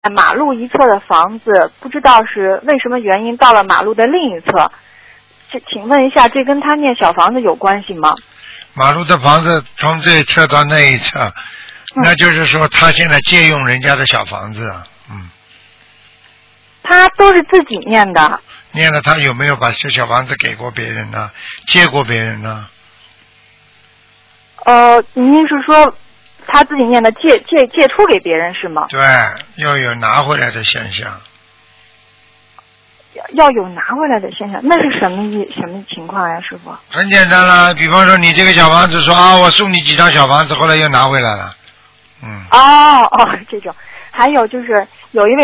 马路一侧的房子，不知道是为什么原因到了马路的另一侧。请问一下，这跟他念小房子有关系吗？ 马路的房子从这一侧到那一侧，那就是说他现在借用人家的小房子啊。 他都是自己念的。 念了，他有没有把这小房子给过别人呢？借过别人呢？ 您是说他自己念的借出给别人是吗？ 对，要有拿回来的现象。 要有拿回来的现象，那是什么情况呀，师傅？ 很简单了，比方说你这个小房子说我送你几张小房子，后来又拿回来了。 这种。还有就是有一位